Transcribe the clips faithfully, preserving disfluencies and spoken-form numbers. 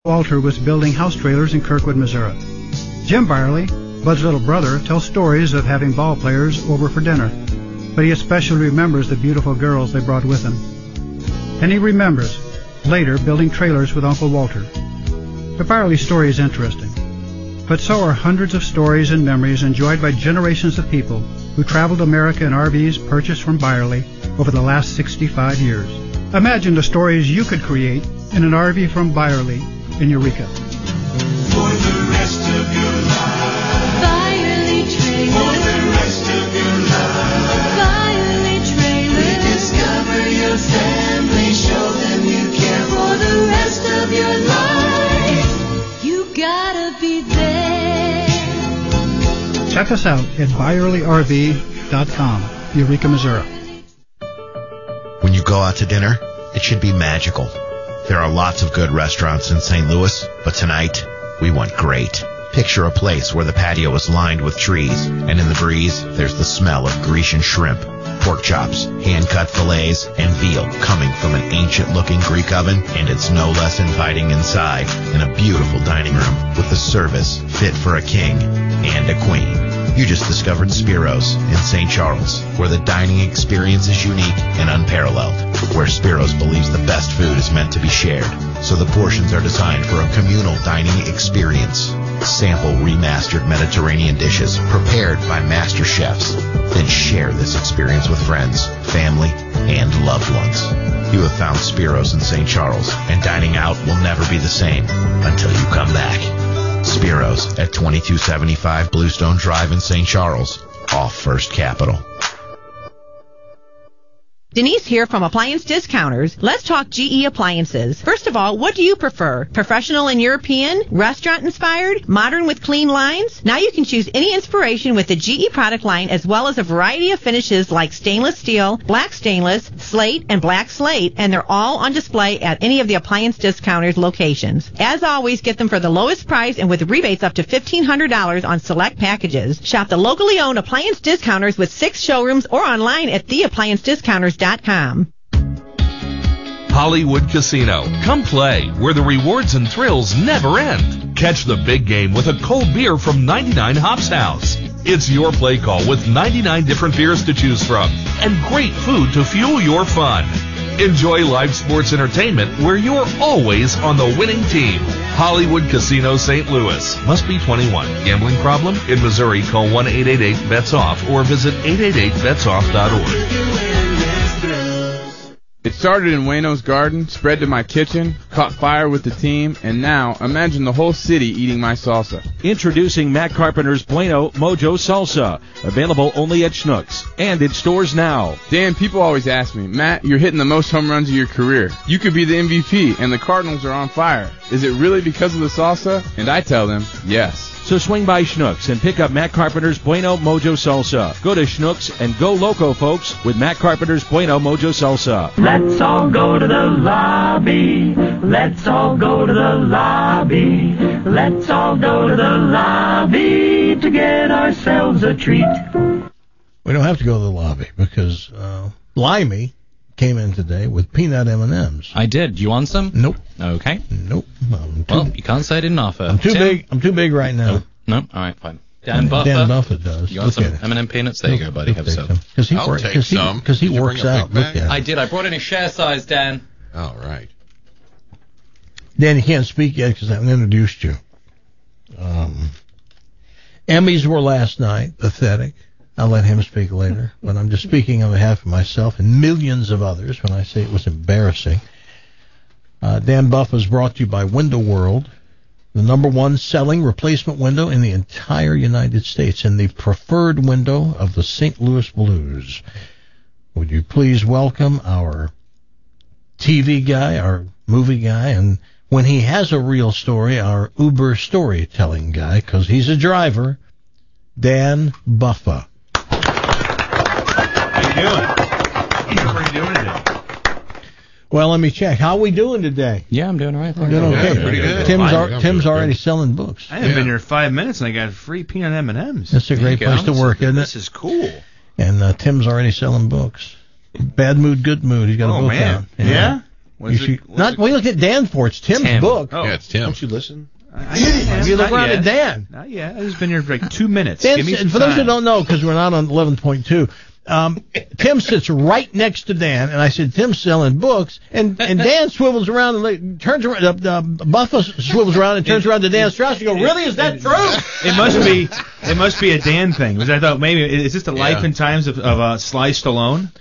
Walter was building house trailers in Kirkwood, Missouri. Jim Byerly, Bud's little brother, tells stories of having ball players over for dinner, but he especially remembers the beautiful girls they brought with him. And he remembers, later, building trailers with Uncle Walter. The Byerly story is interesting, but so are hundreds of stories and memories enjoyed by generations of people who traveled America in R Vs purchased from Byerly over the last sixty-five years. Imagine the stories you could create in an R V from Byerly in Eureka. For the rest of your life, Byerly Trailers. For the rest of your life, Byerly Trailers. Rediscover your family, show them you care. For the rest of your life, you gotta be there. Check us out at Byerly R V dot com, Eureka, Missouri. When you go out to dinner, it should be magical. There are lots of good restaurants in Saint Louis, but tonight, we want great. Picture a place where the patio is lined with trees, and in the breeze, there's the smell of Grecian shrimp, pork chops, hand-cut fillets, and veal coming from an ancient-looking Greek oven, and it's no less inviting inside in a beautiful dining room with a service fit for a king and a queen. You just discovered Spiro's in Saint Charles, where the dining experience is unique and unparalleled, where Spiro's believes the best food is meant to be shared, so the portions are designed for a communal dining experience. Sample remastered Mediterranean dishes prepared by master chefs, then share this experience with friends, family, and loved ones. You have found Spiro's in Saint Charles, and dining out will never be the same until you come back. Spiro's at twenty-two seventy-five Bluestone Drive in Saint Charles, off First Capital. Denise here from Appliance Discounters. Let's talk G E appliances. First of all, what do you prefer? Professional and European? Restaurant inspired? Modern with clean lines? Now you can choose any inspiration with the G E product line, as well as a variety of finishes like stainless steel, black stainless, slate, and black slate, and they're all on display at any of the Appliance Discounters locations. As always, get them for the lowest price and with rebates up to fifteen hundred dollars on select packages. Shop the locally owned Appliance Discounters with six showrooms or online at the appliance discounters dot com. Hollywood Casino. Come play where the rewards and thrills never end. Catch the big game with a cold beer from ninety-nine Hops House. It's your play call with ninety-nine different beers to choose from and great food to fuel your fun. Enjoy live sports entertainment where you're always on the winning team. Hollywood Casino Saint Louis. Must be twenty-one. Gambling problem? In Missouri, call one eight eight eight bets off or visit eight eight eight bets off dot org. It started in Wayno's garden, spread to my kitchen, caught fire with the team, and now imagine the whole city eating my salsa. Introducing Matt Carpenter's Bueno Mojo Salsa, available only at Schnucks and in stores now. Dan, people always ask me, Matt, you're hitting the most home runs of your career. You could be the M V P, and the Cardinals are on fire. Is it really because of the salsa? And I tell them, yes. So swing by Schnucks and pick up Matt Carpenter's Bueno Mojo Salsa. Go to Schnucks and go loco, folks, with Matt Carpenter's Bueno Mojo Salsa. Let's all go to the lobby. Let's all go to the lobby. Let's all go to the lobby to get ourselves a treat. We don't have to go to the lobby because uh, Limey came in today with peanut M and M's. I did. Do you want some? Nope. Okay. Nope. I'm too, well, you can't say I didn't offer. I'm too Tim? big. I'm too big right now. No. no? All right, fine. Dan Buffer. Dan Buffer does. You want Look some M and M peanuts? There you go, buddy. Have some. Because he, I'll work, take cause he, some. Cause he Did you works bring a out. big Look bag? at I it. did. I brought in a share size, Dan. All right. Dan, you can't speak yet because I haven't introduced you. Um, Emmys were last night. Pathetic. I'll let him speak later, but I'm just speaking on behalf of myself and millions of others when I say it was embarrassing. Uh, Dan Buff is brought to you by Window World, the number one selling replacement window in the entire United States, and the preferred window of the Saint Louis Blues. Would you please welcome our T V guy, our movie guy, and when he has a real story, our Uber storytelling guy, because he's a driver, Dan Buffa. How you doing? How are you doing today? Well, let me check. How are we doing today? Yeah, I'm doing all right. We're doing okay. Yeah, pretty good. Tim's, Fine. ar- Tim's already selling books. I haven't Yeah. been here five minutes and I got free peanut M and M's. That's a great There you place go. to work, this isn't This it? is cool. And uh, Tim's already selling books. Bad mood, good mood. He's got a Oh, book man. out. Yeah? Was You it- should, was not it- we looked at Dan for it. It's Tim's Tim. book. Oh. Yeah, it's Tim. Don't you listen? I, I, You look not around yet. at Dan. Not yet. I've just been here for like two minutes. Dan Give me sits- some for those who time. don't know, because we're not on eleven point two, um, Tim sits right next to Dan, and I said, Tim's selling books, and, and Dan swivels around and like, turns around, uh, uh, Buffa swivels around and turns around to Dan Strauss and go, really, is that true? It must be. It must be a Dan thing. Because I thought maybe is this the life Yeah. and times of, of uh, Sly Stallone?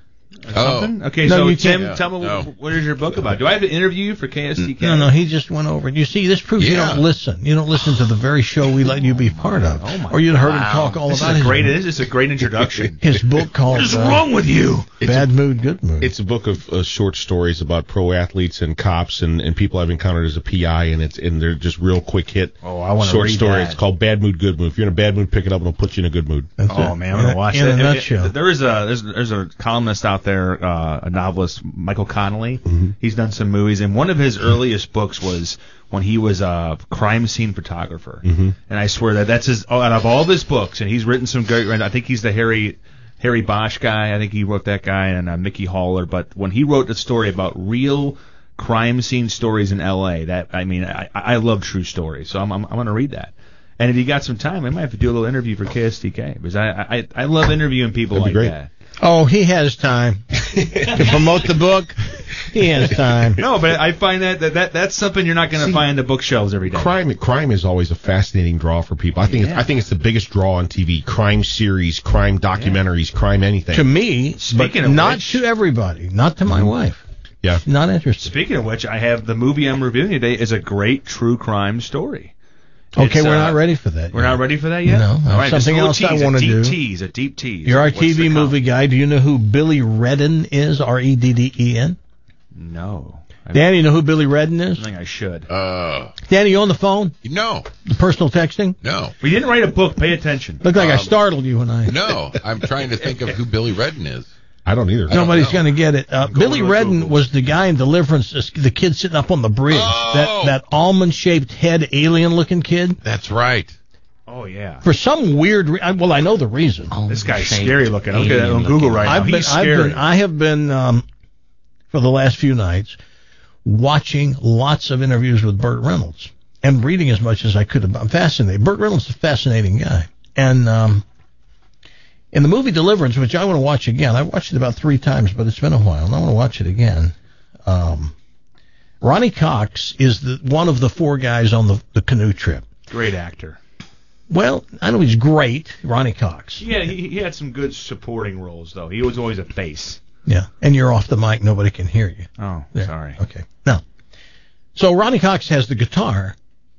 Or Oh. something? Okay, No, so you Tim, can't. tell me No. what, what is your book about? Do I have to interview you for K S T K? No, no, he just went over it. You see, this proves you Yeah. don't listen. You don't listen to the very show we let you be part of. Oh, my- or you'd heard him wow. talk all this about is his, a great. This is a great introduction. his book called What is uh, wrong with you? Bad Mood, Good Mood. It's a book of uh, short stories about pro athletes and cops and, and people I've encountered as a P I, and it's and they're just real quick hit Oh, I wanna short read stories. that. It's called Bad Mood, Good Mood. If you're in a bad mood, pick it up and it'll put you in a good mood. That's Oh it. man, I'm in gonna a, watch in it. a It- it- nutshell. There is a there's, there's a columnist out there, uh, a novelist, Michael Connolly. Mm-hmm. He's done some movies, and one of his earliest books was when he was a crime scene photographer. Mhm. And I swear that that's his out of all of his books, and he's written some great. I think he's the Harry Harry Bosch guy. I think he wrote that guy, and uh, Mickey Haller. But when he wrote the story about real crime scene stories in L A, that I mean, I I love true stories, so I'm I'm, I'm going to read that. And if you got some time, I might have to do a little interview for K S T K because I I, I love interviewing people That'd be like great. that. Oh, he has time to promote the book. He has time. No, but I find that that, that that's something you're not going to find in the bookshelves every day. Crime, crime is always a fascinating draw for people. I think it's, Yeah. I think it's the biggest draw on T V. Crime series, crime documentaries, crime anything. To me, Speaking but of not which- to everybody. Not to my wife. Yeah. Not interested. Speaking of which, I have the movie I'm reviewing today is a great true crime story. Okay, It's, we're uh, not ready for that. We're yet. not ready for that yet. No, All right, something just a little else I tease, wanna a deep do. Tease, a deep tease. You're our What's T V to come? movie guy. Do you know who Billy Redden is? R E D D E N? No. I Danny, you know who Billy Redden is? think I should. Uh, Danny, you on the phone? no, The personal texting? no, We didn't write a book. Pay attention. Looked like I Um, startled you when I. no. I'm trying to think of who Billy Redden is. I don't either. I don't Nobody's know. going to get it. Uh, I'm Billy going to Redden Google. was the guy in Deliverance, this- the kid sitting up on the bridge. Oh! That that almond-shaped head, alien-looking kid. That's right. Oh yeah. For some weird, re- I, well, I know the reason. This guy's scary looking. Look at that on Google right now. I've been, He's I've scary. been, I have been, um, for the last few nights, watching lots of interviews with Burt Reynolds and reading as much as I could. I'm fascinated. Burt Reynolds is a fascinating guy. And um, in the movie Deliverance, which I want to watch again, I watched it about three times, but it's been a while, and I want to watch it again. Um, Ronnie Cox is the one of the four guys on the, the canoe trip. Great actor. Well, I know he's great, Ronnie Cox. Yeah, he, he had some good supporting roles though. He was always a face. Yeah, and you're off the mic, nobody can hear you. Oh, There. sorry. Okay. Now, so Ronnie Cox has the guitar,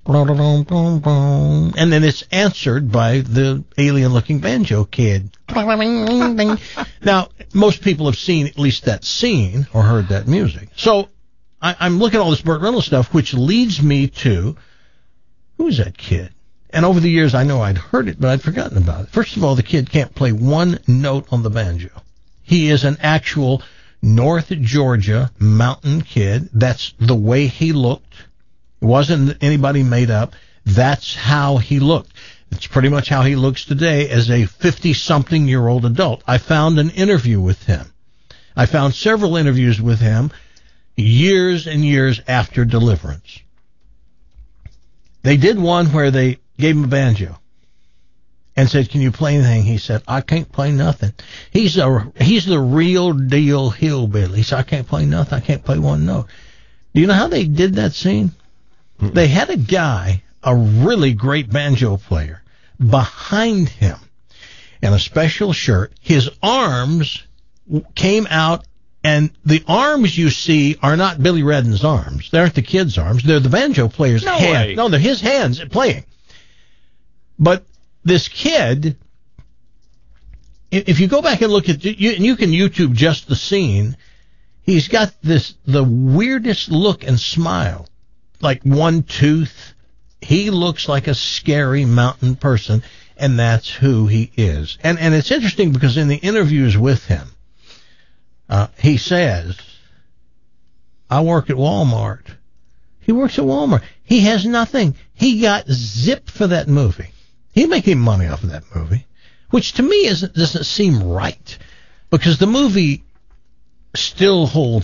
and then it's answered by the alien-looking banjo kid. Now, most people have seen at least that scene or heard that music. So I, I'm looking at all this Burt Reynolds stuff, which leads me to, who's that kid? And over the years, I know I'd heard it, but I'd forgotten about it. First of all, the kid can't play one note on the banjo. He is an actual North Georgia mountain kid. That's the way he looked. It wasn't anybody made up. That's how he looked. It's pretty much how he looks today as a fifty-something-year-old adult. I found an interview with him. I found several interviews with him years and years after Deliverance. They did one where they gave him a banjo and said, "Can you play anything?" He said, "I can't play nothing." He's a he's the real deal hillbilly. He said, "I can't play nothing. I can't play one note." Do you know how they did that scene? Mm-hmm. They had a guy, a really great banjo player, behind him in a special shirt. His arms came out, and the arms you see are not Billy Redden's arms. They aren't the kid's arms. They're the banjo player's No hands. way. No, they're his hands playing. But this kid, if you go back and look at, you, and you can YouTube just the scene, he's got this, the weirdest look and smile, like one tooth. He looks like a scary mountain person, and that's who he is. And and it's interesting because in the interviews with him, uh, he says, I work at Walmart. He works at Walmart. He has nothing. He got zipped for that movie. He's making money off of that movie, which to me isn't, doesn't seem right, because the movie still holds up.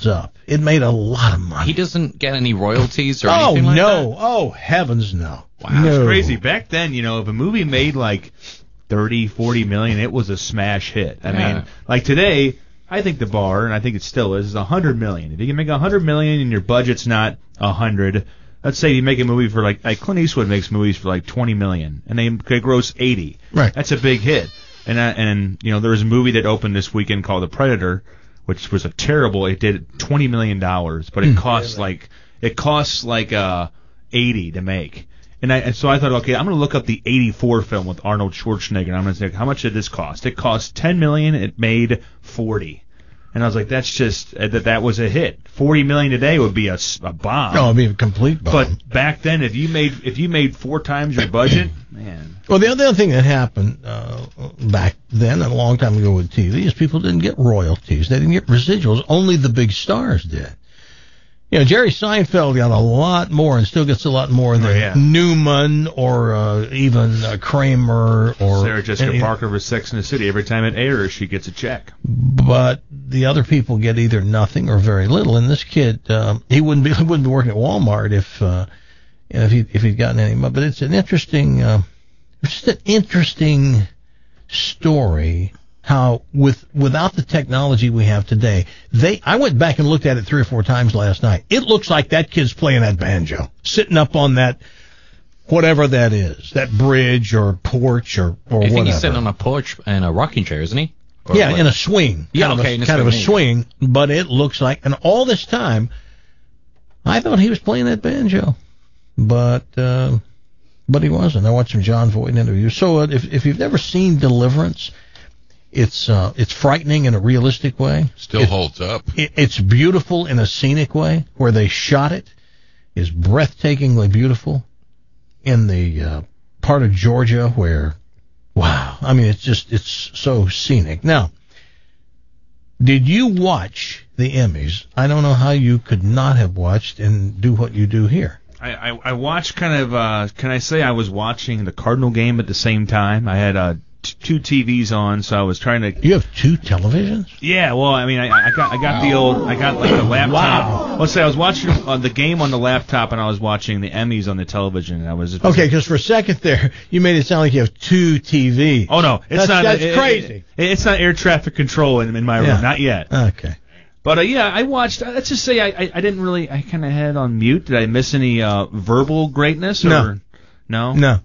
It made a lot of money. He doesn't get any royalties or oh, anything like no. that? Oh, heavens no. Wow, no. it's crazy. Back then, you know, if a movie made like thirty, forty million, it was a smash hit. I Yeah. mean, like today, I think the bar, and I think it still is, is one hundred million. If you can make one hundred million and your budget's not one hundred, let's say you make a movie for like, like Clint Eastwood makes movies for like twenty million, and they, they gross eighty. Right. That's a big hit. And, I, and you know, there was a movie that opened this weekend called The Predator, which was a terrible, it did twenty million dollars, but it Mm. costs like, it costs like uh, eighty to make. And, I, and so I thought, okay, I'm going to look up the eighty-four film with Arnold Schwarzenegger, and I'm going to say, how much did this cost? It cost ten million dollars, it made forty. And I was like, that's just, uh, that that was a hit. forty million dollars today would be a, s- a bomb. No, it'd be a complete bomb. But back then, if you made if you made four times your budget, man. Well, the other thing that happened uh, back then and a long time ago with T V is people didn't get royalties. They didn't get residuals. Only the big stars did. You know, Jerry Seinfeld got a lot more and still gets a lot more than Oh, yeah. Newman or uh, even uh, Kramer or Sarah Jessica and- Parker for Sex and the City. Every time it airs, she gets a check. But the other people get either nothing or very little. And this kid, um, he wouldn't be he wouldn't be working at Walmart if uh, you know, if he if he'd gotten any money. But it's an interesting, uh, it's just an interesting story. How with without the technology we have today, they I went back and looked at it three or four times last night. It looks like that kid's playing that banjo, sitting up on that whatever that is, that bridge or porch or or I think whatever. he's sitting on a porch in a rocking chair, isn't he? Or Yeah, what? in a swing. Yeah, kind okay, of in a, a kind of a swing. swing, but it looks like, and all this time, I thought he was playing that banjo, but uh, but he wasn't. I watched some John Voight interviews. So uh, if if you've never seen Deliverance, it's uh, it's frightening in a realistic way. Still It- holds up. It, it's beautiful in a scenic way. Where they shot it is breathtakingly beautiful. In the uh, part of Georgia where, wow, I mean, it's just, it's so scenic. Now, did you watch the Emmys? I don't know how you could not have watched and do what you do here. I, I, I watched kind of, uh, can I say I was watching the Cardinal game at the same time? I had uh, t- two T Vs on, so I was trying to. You have two televisions? Yeah, well, I mean, I, I got I got the old, I got like the laptop. Wow. Let's say I was watching uh, the game on the laptop, and I was watching the Emmys on the television. And I was Okay, because for a second there, you made it sound like you have two T Vs. Oh no, it's that's, not. That's it- it- crazy. it- it's not air traffic control in, in my room, Yeah. not yet. Okay. But uh, yeah, I watched. Uh, let's just say I, I, I didn't really. I kind of had it on mute. Did I miss any uh, verbal greatness? Or, No. No. No.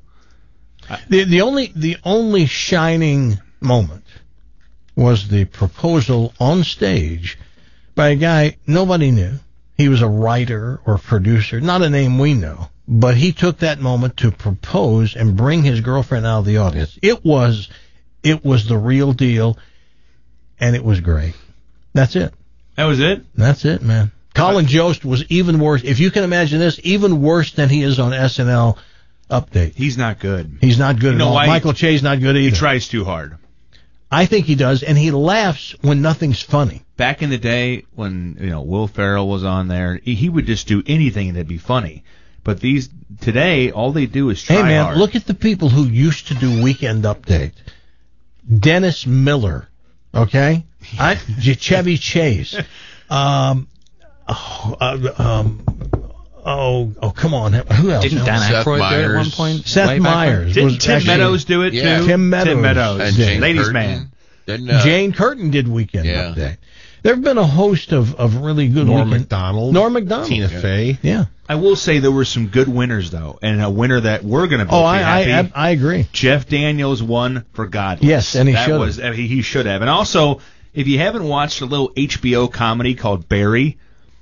The the only the only shining moment was the proposal on stage by a guy nobody knew. He was a writer or producer, not a name we know, but he took that moment to propose and bring his girlfriend out of the audience. It was it was the real deal, and it was great. That's it. That was it. That's it, man. Colin Jost was even worse. If you can imagine this, even worse than he is on S N L Update. He's not good. He's not good You at know all. why? Michael Che's not good He either. tries too hard. I think he does, and he laughs when nothing's funny. Back in the day when you know Will Ferrell was on there, he, he would just do anything that'd be funny. But these today, all they do is try Hey, man, hard. look at the people who used to do Weekend Update. Dennis Miller, okay? I, Chevy Chase. Um, oh, uh, um, oh, oh, come on. Who else? Didn't Dan Seth Aykroyd do it at one Myers. point? Seth Way back when? Myers. Didn't was Tim actually- Meadows do it Yeah. too? Tim Meadows Tim Meadows. And did. Jane Ladies' Curtin. man. Didn't, uh, Jane Curtin did Weekend Yeah. Update. There have been a host of, of really good Norm Weekend. Macdonald. Norm Macdonald. Tina Yeah. Fey. Yeah. I will say there were some good winners though, and a winner that we're going to be Oh, I, happy. I, I agree. Jeff Daniels won for Godless. Yes, and he that should've. was uh, he, he should have. And also, if you haven't watched a little H B O comedy called Barry,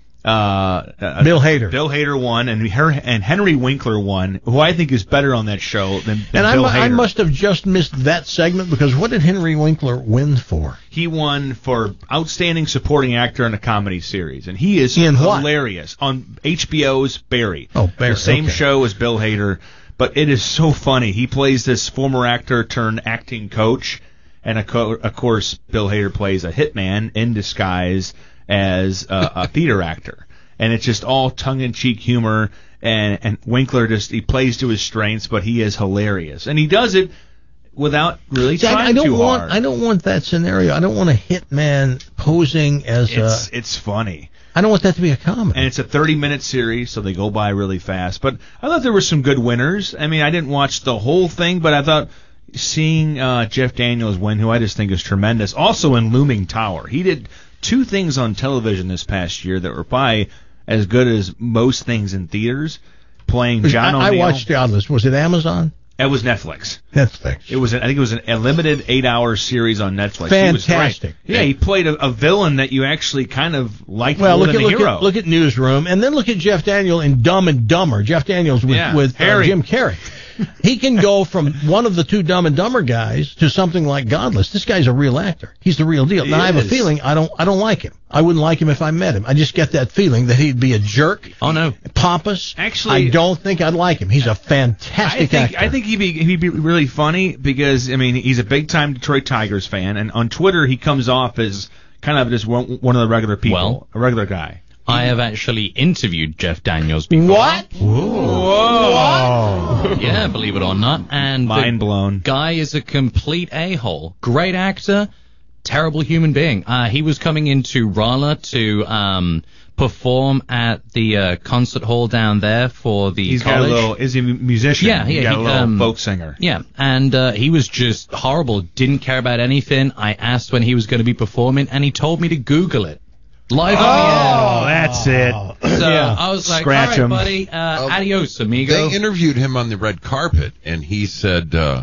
uh, uh, Bill Hader. Bill Hader won, and her and Henry Winkler won, who I think is better on that show than, than And I, Bill mu- Hader. I must have just missed that segment because what did Henry Winkler win for? He won for outstanding supporting actor in a comedy series, and he is In what? hilarious on H B O's Barry. Oh, Barry, the same okay. show as Bill Hader, but it is so funny. He plays this former actor turned acting coach, and of, co- of course Bill Hader plays a hitman in disguise as a, a theater actor, and it's just all tongue-in-cheek humor. And and Winkler just he plays to his strengths, but he is hilarious, and he does it without really See, trying I, I don't too want. hard. I don't want that scenario. I don't want a hitman posing as It's a. it's funny. I don't want that to be a comedy. And it's a thirty-minute series, so they go by really fast. But I thought there were some good winners. I mean, I didn't watch the whole thing, but I thought seeing uh, Jeff Daniels win, who I just think is tremendous, also in Looming Tower. He did two things on television this past year that were probably as good as most things in theaters, playing John I, O'Neill. I watched Godless. Was it Amazon? It was Netflix. Netflix. It was, I think it was an, a limited eight-hour series on Netflix. Fantastic. He was great. Yeah, he played a, a villain that you actually kind of liked well, more look than at, the look hero. At, look at Newsroom, and then look at Jeff Daniels in Dumb and Dumber. Jeff Daniels with, Yeah, with uh, Harry. Jim Carrey. He can go from one of the two Dumb and Dumber guys to something like Godless. This guy's a real actor. He's the real deal. He now I have a is. feeling I don't I don't like him. I wouldn't like him if I met him. I just get that feeling that he'd be a jerk. Oh no, pompous. Actually, I don't think I'd like him. He's a fantastic I think actor. I think he'd be he'd be really funny because I mean he's a big time Detroit Tigers fan, and on Twitter he comes off as kind of just one, one of the regular people, Well, a regular guy. I have actually interviewed Jeff Daniels before. What? Whoa! Yeah, believe it or not. And Mind the blown. Guy is a complete a-hole. Great actor, terrible human being. Uh, he was coming into Rolla to um, perform at the uh, concert hall down there for the He's college. got a little. Is he a musician? Yeah, He yeah, got he, a little um, folk singer. Yeah, and uh, he was just horrible. Didn't care about anything. I asked when he was going to be performing, and he told me to Google it. Live on the air. Oh, that's it. So Yeah. I was like, Scratch all right, him. buddy, uh, adios, amigo. They interviewed him on the red carpet, and he said, uh,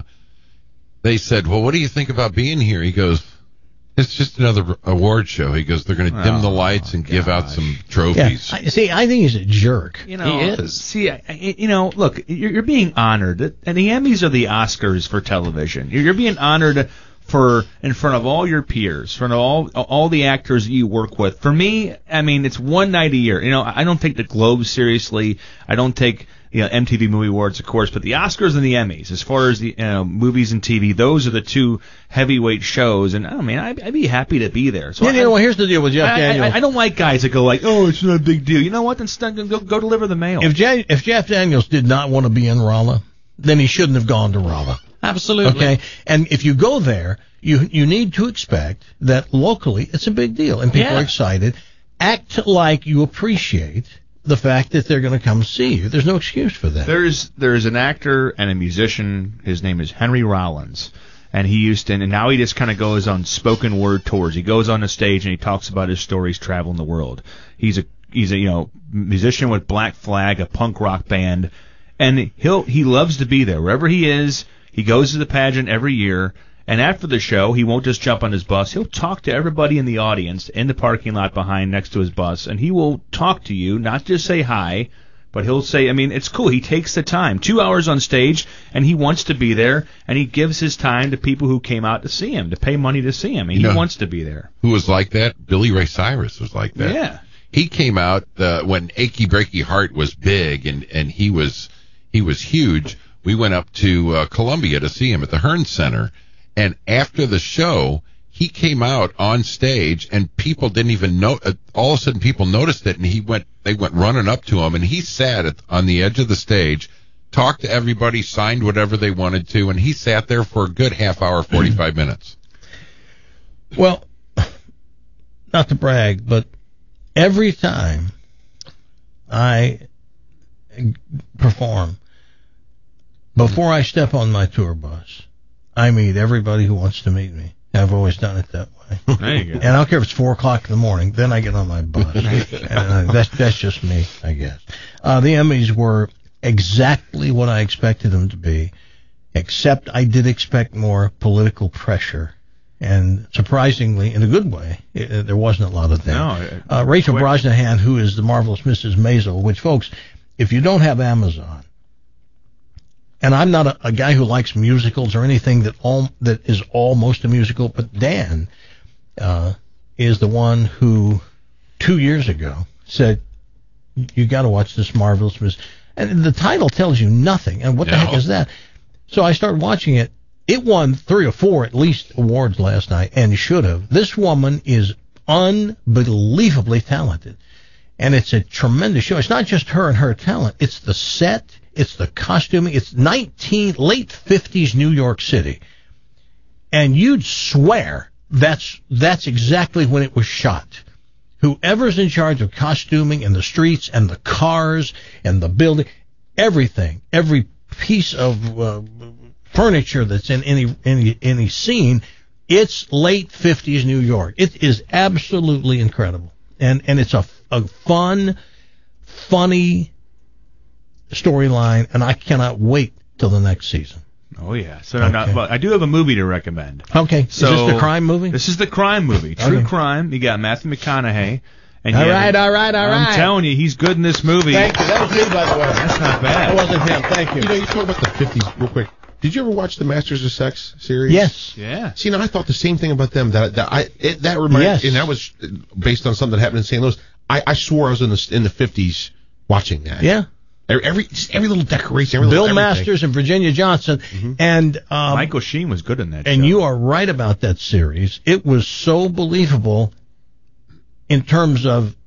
they said, well, what do you think about being here? He goes, it's just another award show. He goes, they're going to dim Oh, the lights and give out some Yeah. trophies. I, see, I think he's a jerk. You know, He is. See, I, I- you know, look, you're, you're being honored, and the Emmys are the Oscars for television. You're, you're being honored for in front of all your peers, in front of all all the actors that you work with. For me, I mean, it's one night a year. You know, I don't take the Globes seriously. I don't take you know M T V Movie Awards, of course, but the Oscars and the Emmys, as far as the you know, movies and T V, those are the two heavyweight shows. And I mean, I'd, I'd be happy to be there. So Yeah, I, you know, well, here's the deal with Jeff I, Daniels. I, I don't like guys that go like, oh, it's not a big deal. You know what? Then st- go, go deliver the mail. If, Jan- if Jeff Daniels did not want to be in Rolla, then he shouldn't have gone to Rolla. Absolutely. Okay, and if you go there, you you need to expect that locally it's a big deal and people Yeah. are excited. Act like you appreciate the fact that they're going to come see you. There's no excuse for that. There's there's an actor and a musician. His name is Henry Rollins, and he used to, and now he just kind of goes on spoken word tours. He goes on the stage and he talks about his stories traveling the world. He's a he's a you know musician with Black Flag, a punk rock band, and he'll he loves to be there wherever he is. He goes to the pageant every year. And after the show, he won't just jump on his bus. He'll talk to everybody in the audience in the parking lot behind next to his bus, and he will talk to you, not just say hi, but he'll say, I mean, it's cool. He takes the time. Two hours on stage, and he wants to be there, and he gives his time to people who came out to see him, to pay money to see him. And You he know, wants to be there. Who was like that? Billy Ray Cyrus was like that. Yeah. He came out uh, when Achy Breaky Heart was big, and, and he was he was huge. We went up to uh, Columbia to see him at the Hearn Center. And after the show, he came out on stage, and people didn't even know. Uh, all of a sudden, people noticed it, and he went. They went running up to him, and he sat at, on the edge of the stage, talked to everybody, signed whatever they wanted to, and he sat there for a good half hour, forty-five minutes. Well, not to brag, but every time I perform, before I step on my tour bus, I meet everybody who wants to meet me. I've always done it that way. There you go. And I don't care if it's four o'clock in the morning. Then I get on my bus. and uh, that's that's just me, I guess. Uh, the Emmys were exactly what I expected them to be, except I did expect more political pressure. And surprisingly, in a good way, it, there wasn't a lot of that. No, uh, Rachel quick. Brosnahan, who is the marvelous Missus Maisel, which, folks, if you don't have Amazon, and I'm not a, a guy who likes musicals or anything that all that is almost a musical, but Dan uh, is the one who two years ago said, you got to watch this marvelous Miss. And the title tells you nothing. And what the No. heck is that? So I started watching it. It won three or four at least awards last night, and should have. This woman is unbelievably talented, and it's a tremendous show. It's not just her and her talent. It's the set. It's the costuming. It's nineteen late fifties New York City, and you'd swear that's that's exactly when it was shot. whoever's in charge of costuming and the streets and the cars and the building, everything, every piece of uh, furniture that's in any any any scene, it's late fifties New York. It is absolutely incredible, and and it's a a fun, funny storyline, and I cannot wait till the next season. Oh yeah. So Okay. now, well, I do have a movie to recommend. Okay. So is this the crime movie? This is the crime movie. True Okay. crime. You got Matthew McConaughey. And All you have- right, all right, all I'm right. telling you, he's good in this movie. Thank you. That was me, by the way. That's not bad. That wasn't him. Thank you. You know, you talk about the fifties real quick. Did you ever watch the Masters of Sex series? Yes. Yeah. See, now I thought the same thing about them. That that I it, that reminded, Yes. and that was based on something that happened in Saint Louis. I, I swore I was in the in the fifties watching that. Yeah. Every just every little decoration. Every Bill little everything. Masters and Virginia Johnson, and um, Michael Sheen was good in that. and show. you are right about that series. It was so believable in terms of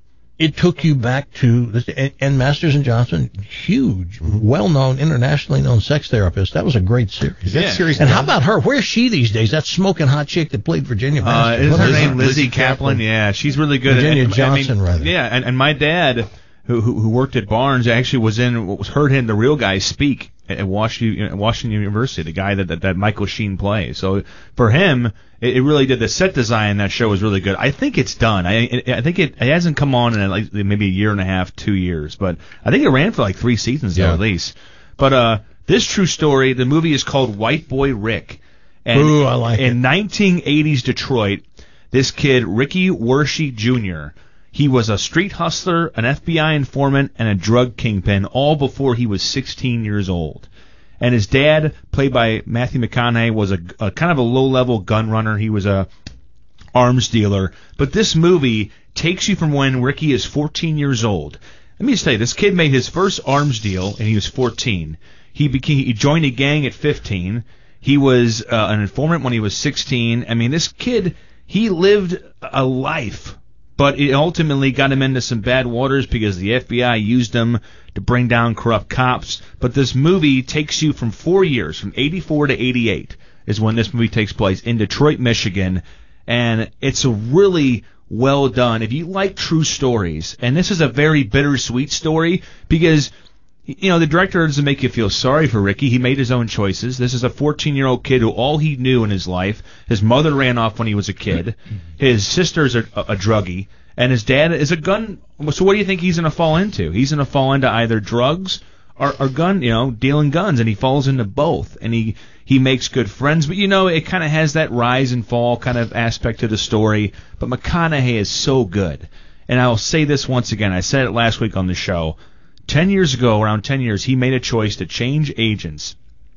it took you back to this, and, and Masters and Johnson, huge, well-known, internationally known sex therapist. That was a great series. Is that Yeah. series? And how done? about her? Where's she these days? That smoking hot chick that played Virginia Uh, Masters. is What her is name her? Lizzie Lizzie Kaplan? Kaplan. Yeah, she's really good. Virginia and, and, Johnson, I mean, rather. Yeah, and, and my dad, who, who who worked at Barnes, actually was in was heard him the real guy speak at Washington, Washington University, the guy that, that that Michael Sheen plays. So for him, it, it really did. The set design in that show was really good. I think it's done. I it, I think it, it hasn't come on in like maybe a year and a half, two years, but I think it ran for like three seasons though, Yeah. at least. But uh, this true story, the movie is called White Boy Rick. And Ooh, I like in it. nineteen eighties Detroit, this kid, Ricky Wershey Junior, he was a street hustler, an F B I informant, and a drug kingpin, all before he was sixteen years old. And his dad, played by Matthew McConaughey, was a, a kind of a low-level gun runner. He was a arms dealer. But this movie takes you from when Ricky is fourteen years old. Let me just tell you, this kid made his first arms deal, and he was fourteen. He became he joined a gang at fifteen. He was uh, an informant when he was sixteen. I mean, this kid, he lived a life, but it ultimately got him into some bad waters because the F B I used him to bring down corrupt cops. But this movie takes you from four years, from eighty-four to eighty-eight is when this movie takes place, in Detroit, Michigan. And it's a really well done. If you like true stories, and this is a very bittersweet story because, you know, the director doesn't make you feel sorry for Ricky. He made his own choices. This is a fourteen-year-old kid who all he knew in his life, his mother ran off when he was a kid, his sister's a, a druggie, and his dad is a gun. So what do you think he's going to fall into? He's going to fall into either drugs or, or gun, you know, dealing guns, and he falls into both. And he, he makes good friends, but, you know, it kind of has that rise and fall kind of aspect to the story. But McConaughey is so good. And I'll say this once again. I said it last week on the show. Ten years ago, around ten years, he made a choice to change agents.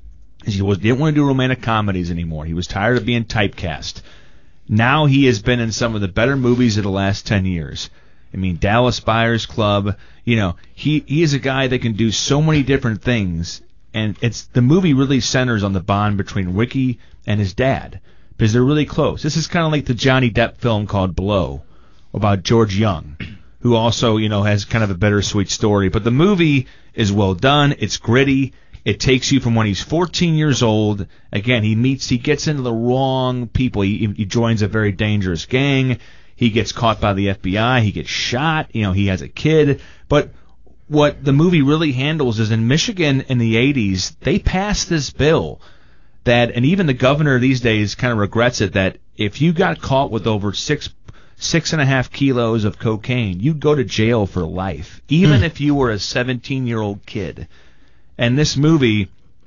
He was, didn't want to do romantic comedies anymore. He was tired of being typecast. Now he has been in some of the better movies of the last ten years. I mean, Dallas Buyers Club. You know, he he is a guy that can do so many different things, and it's the movie really centers on the bond between Ricky and his dad because they're really close. This is kind of like the Johnny Depp film called Blow about George Young, who also, you know, has kind of a bittersweet story. But the movie is well done. It's gritty. It takes you from when he's fourteen years old. Again, he meets, he gets into the wrong people. He, he joins a very dangerous gang. He gets caught by the F B I. He gets shot. You know, he has a kid. But what the movie really handles is in Michigan in the eighties, they passed this bill that, and even the governor these days kind of regrets it, that if you got caught with over six six and a half kilos of cocaine, you'd go to jail for life, even if you were a seventeen-year-old kid. And this movie,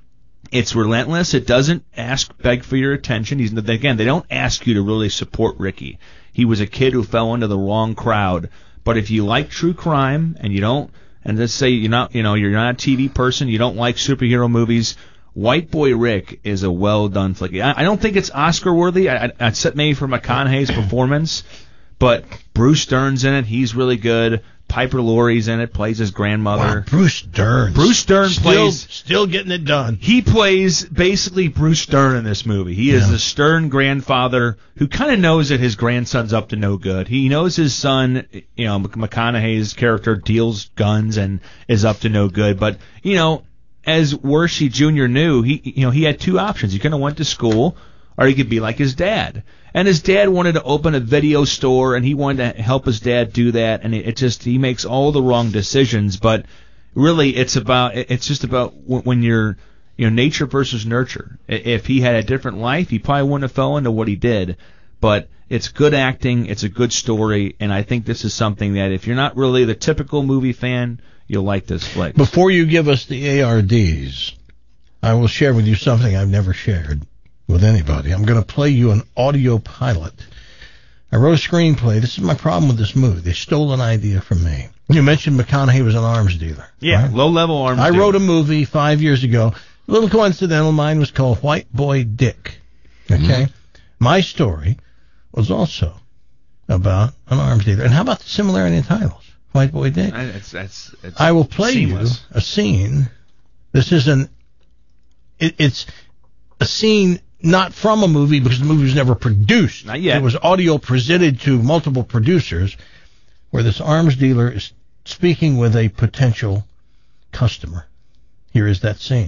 it's relentless. It doesn't ask, beg for your attention. He's, again, they don't ask you to really support Ricky. He was a kid who fell into the wrong crowd. But if you like true crime and you don't, and let's say you're not, you know, you're not a T V person, you don't like superhero movies, White Boy Rick is a well done flick. I, I don't think it's Oscar worthy. I, I, I'd set maybe for McConaughey's performance, but Bruce Dern's in it. He's really good. Piper Laurie's in it, plays his grandmother. Wow, Bruce Dern. Bruce Dern still, plays. Still getting it done. He plays basically Bruce Dern in this movie. He is Yeah. the stern grandfather who kind of knows that his grandson's up to no good. He knows his son, you know, McConaughey's character deals guns and is up to no good. But, you know, as Wershey Junior knew, he, you know, he had two options. He could have went to school, or he could be like his dad. And his dad wanted to open a video store, and he wanted to help his dad do that, and it, it just he makes all the wrong decisions. But really, it's about it's just about when you're you know nature versus nurture. If he had a different life, he probably wouldn't have fell into what he did. But it's good acting, it's a good story, and I think this is something that if you're not really the typical movie fan, you'll like this flick. Before you give us the A R Ds, I will share with you something I've never shared with anybody. I'm going to play you an audio pilot. I wrote a screenplay. This is my problem with this movie. They stole an idea from me. You mentioned McConaughey was an arms dealer. Yeah, right? low-level arms I dealer. wrote a movie five years ago. A little coincidental. Mine was called White Boy Dick. Okay? Mm-hmm. My story was also about an arms dealer. And how about the similarity in titles? White Boy Dick. I, it's, it's, it's I will play seamless. you a scene. This is an... It, it's a scene not from a movie because the movie was never produced. Not yet. It was audio presented to multiple producers where this arms dealer is speaking with a potential customer. Here is that scene.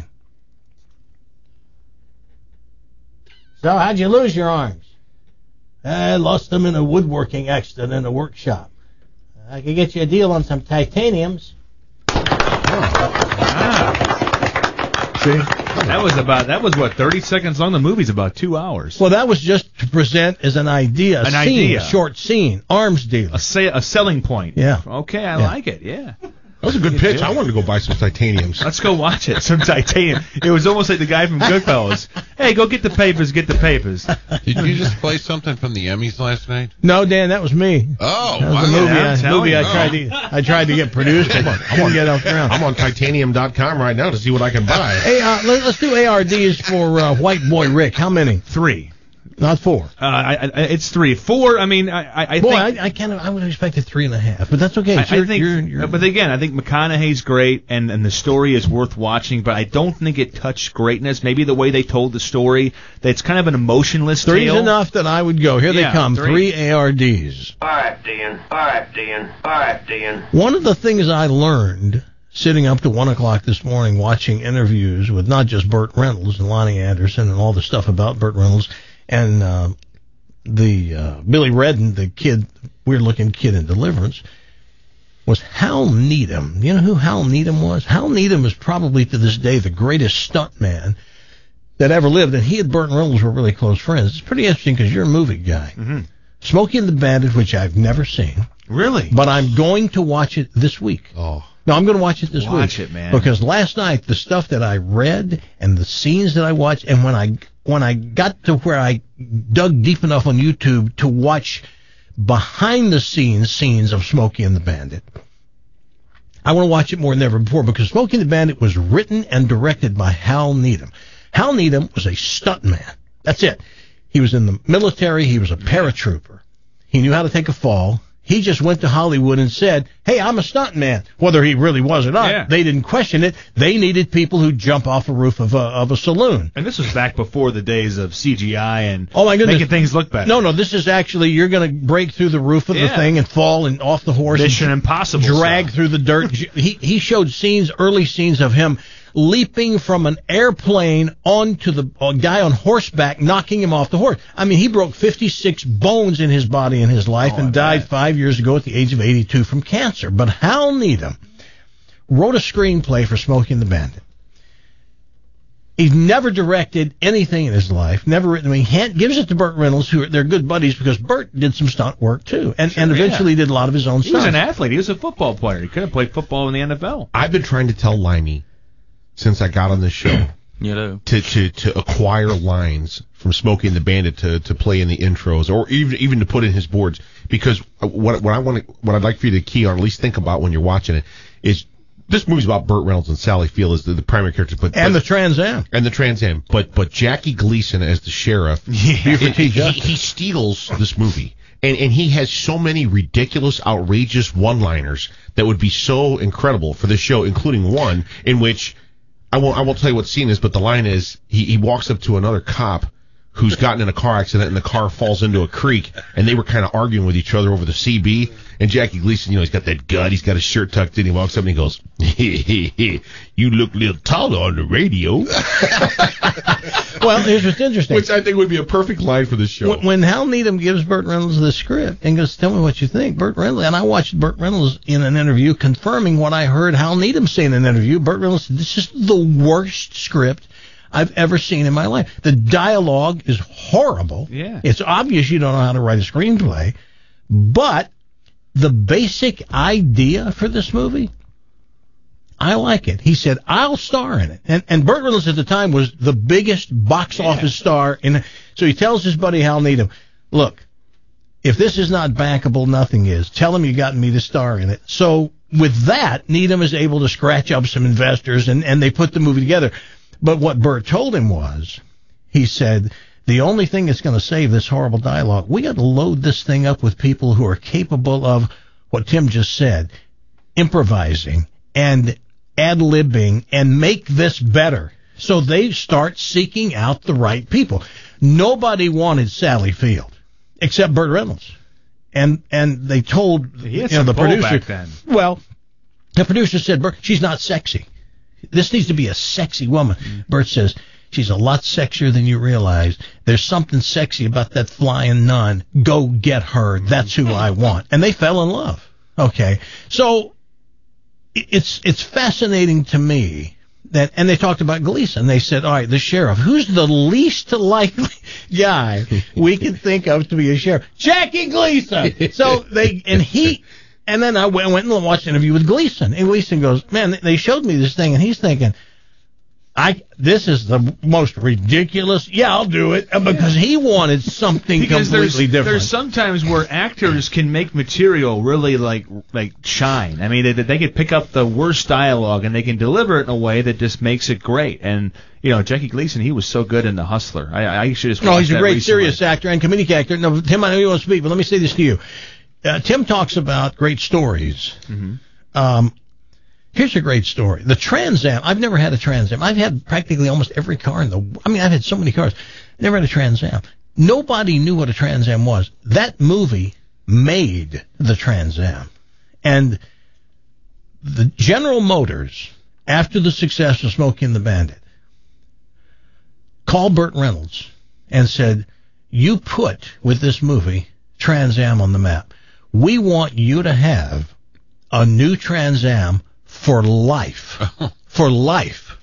So, how'd you lose your arms? I lost them in a woodworking accident in a workshop. I could get you a deal on some titaniums. See? That was about that was what thirty seconds long. The movie's about two hours. Well, that was just to present as an idea, a An scene, idea. a short scene, arms dealer. A, say, a selling point. Yeah. Okay, I Yeah. like it. Yeah. That was a good pitch. I wanted to go buy some titaniums. Let's go watch it. Some titanium. It was almost like the guy from Goodfellas. Hey, go get the papers. Get the papers. Did you just play something from the Emmys last night? No, Dan, that was me. Oh, That was wow. a movie, Yeah, I'm I, telling movie you. I tried to I tried to get produced. I couldn't get off the ground. I'm on titanium dot com right now to see what I can buy. Hey, uh, let, let's do A R Ds for uh, White Boy Rick. How many? Three. Not four. Uh, I, I, it's three. Four. I mean, I, I, I Boy, think. I, I kind of I would have expected three and a half, but that's okay. I, It's your- I think, your- your- but again, I think McConaughey's great, and, and the story is worth watching. But I don't think it touched greatness. Maybe the way they told the story, that it's kind of an emotionless Three's tale. enough that I would go. Here Yeah, they come. three. Three A R Ds. All right, Dan. All right, Dan. All right, Dan. One of the things I learned sitting up to one o'clock this morning watching interviews with not just Burt Reynolds and Lonnie Anderson and all the stuff about Burt Reynolds and uh, the uh, Billy Redden, the kid, weird-looking kid in Deliverance, was Hal Needham. You know who Hal Needham was? Hal Needham is probably to this day the greatest stuntman that ever lived, and he and Burt Reynolds were really close friends. It's pretty interesting because you're a movie guy. Mm-hmm. Smokey and the Bandit, which I've never seen. Really? But I'm going to watch it this week. Oh. No, I'm going to watch it this week. Watch it, man. Because last night, the stuff that I read and the scenes that I watched, and when I when I got to where I dug deep enough on YouTube to watch behind-the-scenes scenes of Smokey and the Bandit, I want to watch it more than ever before because Smokey and the Bandit was written and directed by Hal Needham. Hal Needham was a stuntman. That's it. He was in the military. He was a paratrooper. He knew how to take a fall. He just went to Hollywood and said, hey, I'm a stuntman. Whether he really was or not, Yeah. they didn't question it. They needed people who jump off a roof of a, of a saloon. And this was back before the days of C G I and Oh, my goodness. making things look better. No, no, this is actually, you're going to break through the roof of the Yeah. thing and fall and off the horse. Mission and Impossible Drag stuff. through the dirt. he, he showed scenes, early scenes of him leaping from an airplane onto the a guy on horseback, knocking him off the horse. I mean, he broke fifty-six bones in his body in his life Oh, and I died bet. five years ago at the age of eighty-two from cancer. But Hal Needham wrote a screenplay for Smokey and the Bandit. He's never directed anything in his life. Never written. I mean, he hand- gives it to Burt Reynolds, who are, they're good buddies because Burt did some stunt work too, and Sure, and eventually yeah. did a lot of his own He stuff. was an athlete. He was a football player. He could have played football in the N F L. I've been trying to tell Limey since I got on this show You know. to, to, to acquire lines from Smokey and the Bandit to, to play in the intros or even even to put in his boards because what what I want to, what I'd like for you to key on, at least think about when you're watching it, is this movie's about Burt Reynolds and Sally Field as the, the primary characters, but and but, the Trans Am. and the Trans Am, but but Jackie Gleason as the sheriff, Yeah. it- he, he steals this movie. And and he has so many ridiculous, outrageous one-liners that would be so incredible for this show, including one in which I won't I won't tell you what scene is, but the line is he, he walks up to another cop who's gotten in a car accident and the car falls into a creek, and they were kind of arguing with each other over the C B. And Jackie Gleason, you know, he's got that gut, he's got his shirt tucked in, he walks up and he goes, hey, hey, hey, you look a little taller on the radio. Well, here's what's interesting. Which I think would be a perfect line for the show. When, when Hal Needham gives Burt Reynolds the script and goes, tell me what you think, Burt Reynolds, and I watched Burt Reynolds in an interview confirming what I heard Hal Needham say in an interview. Burt Reynolds said, this is the worst script I've ever seen in my life. The dialogue is horrible. Yeah. It's obvious you don't know how to write a screenplay, but the basic idea for this movie, I like it. He said, I'll star in it. And and Burt Reynolds at the time was the biggest box Yeah. office star. in. So he tells his buddy Hal Needham, look, if this is not bankable, nothing is. Tell him you got me to star in it. So with that, Needham is able to scratch up some investors, and, and they put the movie together. But what Burt told him was, he said, the only thing that's going to save this horrible dialogue, we got to load this thing up with people who are capable of what Tim just said, improvising and ad-libbing and make this better. So they start seeking out the right people. Nobody wanted Sally Field except Burt Reynolds. And and they told He had you know, some the pull producer, back then. well, the producer said, Burt, she's not sexy. This needs to be a sexy woman. Mm. Burt says, she's a lot sexier than you realize. There's something sexy about that flying nun. Go get her. That's who I want. And they fell in love. Okay. So it's it's fascinating to me that, and they talked about Gleason. They said, all right, the sheriff, who's the least likely guy we can think of to be a sheriff? Jackie Gleason. So they, and he, and then I went, went and watched an interview with Gleason. And Gleason goes, man, they showed me this thing, and he's thinking, I this is the most ridiculous. Yeah, I'll do it, because he wanted something because completely there's, different. There's sometimes where actors can make material really like like shine. I mean, they, they can pick up the worst dialogue and they can deliver it in a way that just makes it great. And you know, Jackie Gleason, he was so good in The Hustler. I, I should just. No, he's a that great recently. serious actor and comedic actor. No, Tim, I know you want to speak, but let me say this to you. Uh, Tim talks about great stories. Mm-hmm. Um, Here's a great story. The Trans Am. I've never had a Trans Am. I've had practically almost every car in the. I mean, I've had so many cars. Never had a Trans Am. Nobody knew what a Trans Am was. That movie made the Trans Am, and the General Motors, after the success of Smokey and the Bandit, called Burt Reynolds and said, "You put with this movie Trans Am on the map. We want you to have a new Trans Am." For life. For life.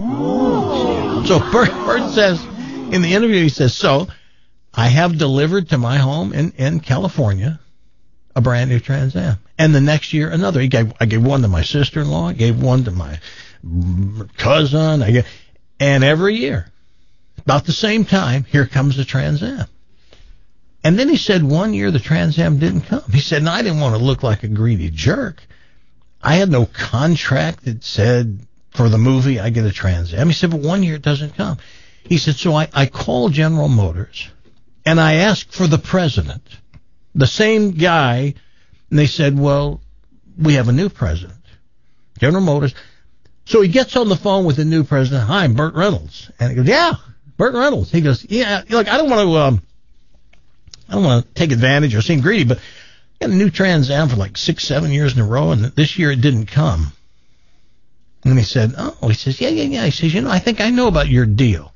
So Burt, Burt says, in the interview, he says, so I have delivered to my home in, in California a brand new Trans Am. And the next year, another. He gave, I gave one to my sister-in-law. I gave one to my cousin. I gave, and every year, about the same time, here comes the Trans Am. And then he said one year the Trans Am didn't come. He said, no, I didn't want to look like a greedy jerk. I had no contract that said for the movie I get a Trans Am. He said, but one year it doesn't come. He said, so I, I called General Motors and I asked for the president, the same guy, and they said, well, we have a new president, General Motors. So he gets on the phone with the new president. Hi, I'm Burt Reynolds. And he goes, yeah, Burt Reynolds. He goes, yeah, look, I don't want to, um, I don't want to take advantage or seem greedy, but got a new Trans Am for like six, seven years in a row, and this year it didn't come. And he said, oh, he says, yeah, yeah, yeah. He says, you know, I think I know about your deal.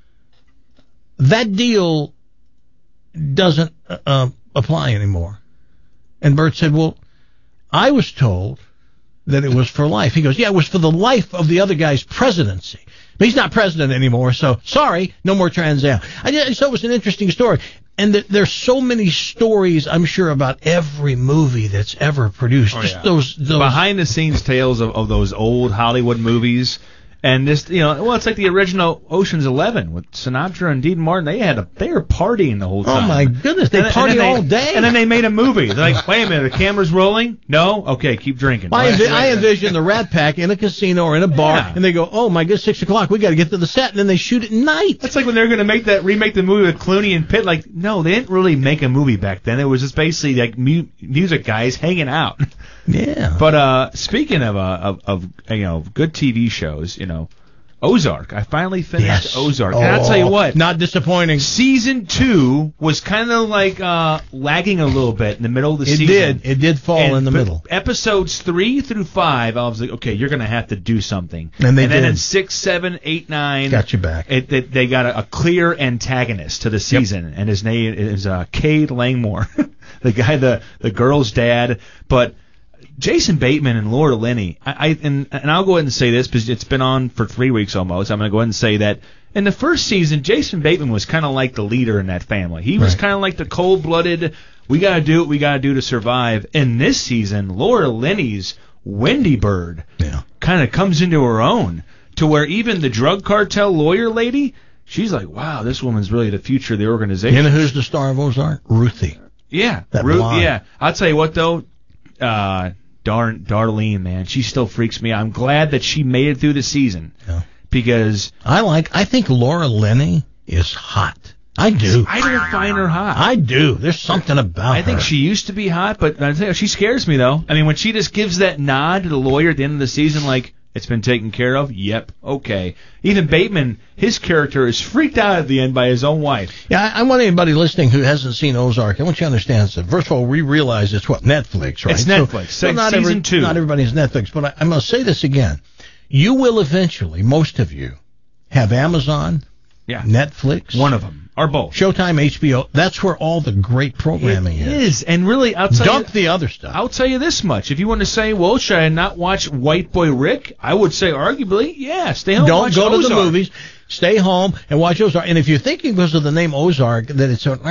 That deal doesn't uh, apply anymore. And Burt said, well, I was told that it was for life. He goes, yeah, it was for the life of the other guy's presidency. But he's not president anymore, so sorry, no more Trans Am. I just thought it was an interesting story. And th- there's so many stories, I'm sure, about every movie that's ever produced. Oh, Just yeah. those, those behind-the-scenes tales of, of those old Hollywood movies. And this, you know, well, it's like the original Ocean's Eleven with Sinatra and Dean Martin. They had a, they were partying the whole time. Oh my goodness, they And then- party and then all they- day. And then they made a movie. They're like, wait a minute, the camera's rolling? No? Okay, keep drinking. I, envi- Right. I envision the Rat Pack in a casino or in a bar, Yeah. and they go, oh my goodness, six o'clock, we got to get to the set, and then they shoot at night. That's like when they're going to make that remake the movie with Clooney and Pitt. Like, no, they didn't really make a movie back then. It was just basically like mu- music guys hanging out. Yeah. But uh, speaking of, uh, of of you know good T V shows, you know, Ozark. I finally finished Yes. Ozark. Oh, And I'll tell you what. Not disappointing. Season two was kind of like uh, lagging a little bit in the middle of the It season. did. It did fall And in the but middle. Episodes three through five, I was like, okay, you're going to have to do something. And they then did. in six, seven, eight, nine, Got you back. It, it, they got a, a clear antagonist to the season, and his name is uh, Cade Langmore, the guy, the the girl's dad. But Jason Bateman and Laura Linney, I, I and and I'll go ahead and say this because it's been on for three weeks almost. I'm going to go ahead and say that in the first season, Jason Bateman was kind of like the leader in that family. He was Right. kind of like the cold-blooded, we got to do what we got to do to survive. In this season, Laura Linney's Wendy Bird Yeah. kind of comes into her own to where even the drug cartel lawyer lady, she's like, wow, this woman's really the future of the organization. You know who's the star of Ozark? Ruthie. Yeah, That Ru- blonde. yeah. I'll tell you what though, uh, Dar- Darlene, man, she still freaks me out. I'm glad that she made it through the season Yeah. because I like. I think Laura Linney is hot. I do. I don't find her hot. I do. There's something about I think her. she used to be hot, but I tell you, she scares me though. I mean, when she just gives that nod to the lawyer at the end of the season, like it's been taken care of. Yep, okay. Even Bateman, his character is freaked out at the end by his own wife. Yeah, I, I want anybody listening who hasn't seen Ozark. I want you to understand something. First of all, we realize it's what Netflix, right? It's So- Netflix. So, not Season every, two. Not everybody's Netflix, but I, I'm going to say this again. You will eventually, most of you, have Amazon, Yeah, Netflix, one of them or both. Showtime, H B O. That's where all the great programming It is. is, and really, I'll tell Dump you, the other stuff. I'll tell you this much: if you want to say, well, should I not watch White Boy Rick? I would say, arguably, yeah. Stay home. Don't watch go to the Ozark. movies. Stay home and watch Ozark. And if you're thinking because of the name Ozark that it's a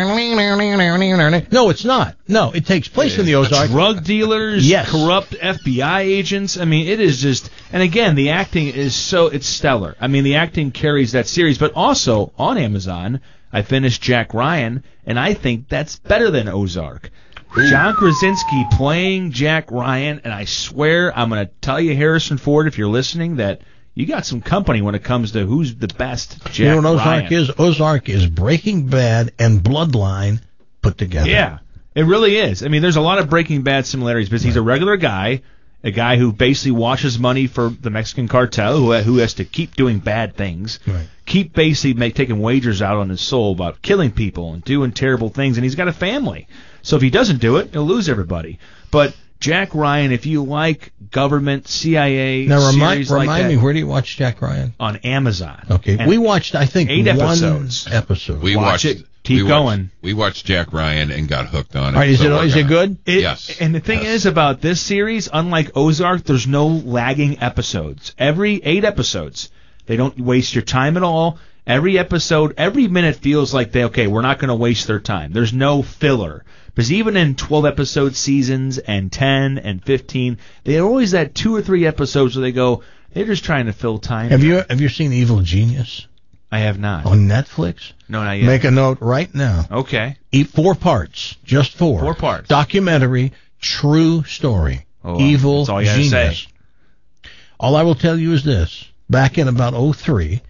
no, it's not. No, it takes place in the Ozark. Drug dealers, Yes. corrupt F B I agents. I mean, it is just, and again, the acting is so, it's stellar. I mean, the acting carries that series, but also on Amazon, I finished Jack Ryan, and I think that's better than Ozark. John Krasinski playing Jack Ryan, and I swear I'm going to tell you, Harrison Ford, if you're listening, that you got some company when it comes to who's the best Jack You know what Ozark Ryan. is? Ozark is Breaking Bad and Bloodline put together. Yeah, it really is. I mean, there's a lot of Breaking Bad similarities because he's a regular guy, a guy who basically washes money for the Mexican cartel, who who has to keep doing bad things, Right. keep basically make, taking wagers out on his soul about killing people and doing terrible things, and he's got a family. So if he doesn't do it, he'll lose everybody. But Jack Ryan, if you like government, C I A Now remind series like remind that, me, where do you watch Jack Ryan? on Amazon. Okay, And we watched I think eight one episodes. episode. We Watch watched it. Keep we going. Watched, we watched Jack Ryan and got hooked on it. All right, is so it we're is it gonna- good? It, Yes. And the thing Yes. is about this series, unlike Ozark, there's no lagging episodes. Every eight episodes, they don't waste your time at all. Every episode, every minute feels like they, okay, we're not going to waste their time. There's no filler. Because even in twelve episode seasons and ten and fifteen, they always that two or three episodes where they go, they're just trying to fill time. Have you have you seen Evil Genius I have not. on Netflix? No, not yet. Make a note right now. Okay. Eat four parts, just four. Four parts. Documentary, true story. Oh, Evil that's all you gotta Genius. say. All I will tell you is this. Back in about oh three,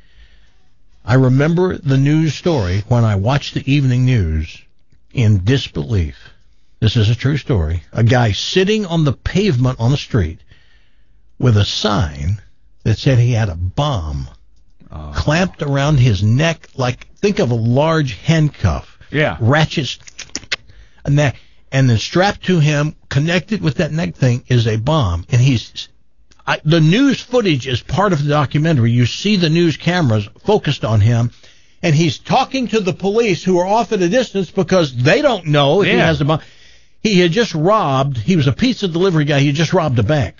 I remember the news story when I watched the evening news in disbelief. This is a true story. A guy sitting on the pavement on the street with a sign that said he had a bomb Oh. clamped around his neck, like, think of a large handcuff. Yeah. Ratchets, and that, and then strapped to him, connected with that neck thing, is a bomb. And he's, I, the news footage is part of the documentary. You see the news cameras focused on him, and he's talking to the police who are off at a distance because they don't know if he Yeah. has a bomb. He had just robbed, he was a pizza delivery guy, he had just robbed a bank.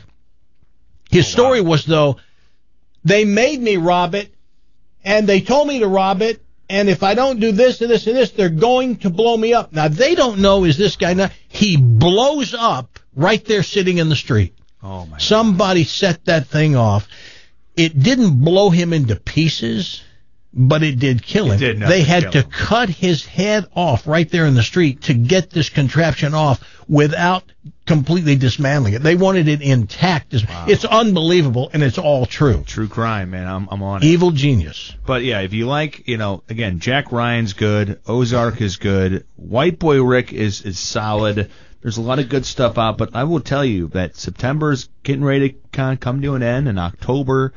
His story was, though, they made me rob it, and they told me to rob it, and if I don't do this and this and this, they're going to blow me up. Now, they don't know, is this guy not? He blows up right there sitting in the street. Oh, my Somebody set that thing off. It didn't blow him into pieces, but it did kill him. It did nothing They had kill to him. cut his head off right there in the street to get this contraption off without completely dismantling it. They wanted it intact. It's unbelievable, and it's all true. True crime, man. I'm, I'm on it. Evil Genius. But yeah, if you like, you know, again, Jack Ryan's good, Ozark is good, White Boy Rick is is solid. There's a lot of good stuff out, but I will tell you that September's getting ready to kind of come to an end, and October,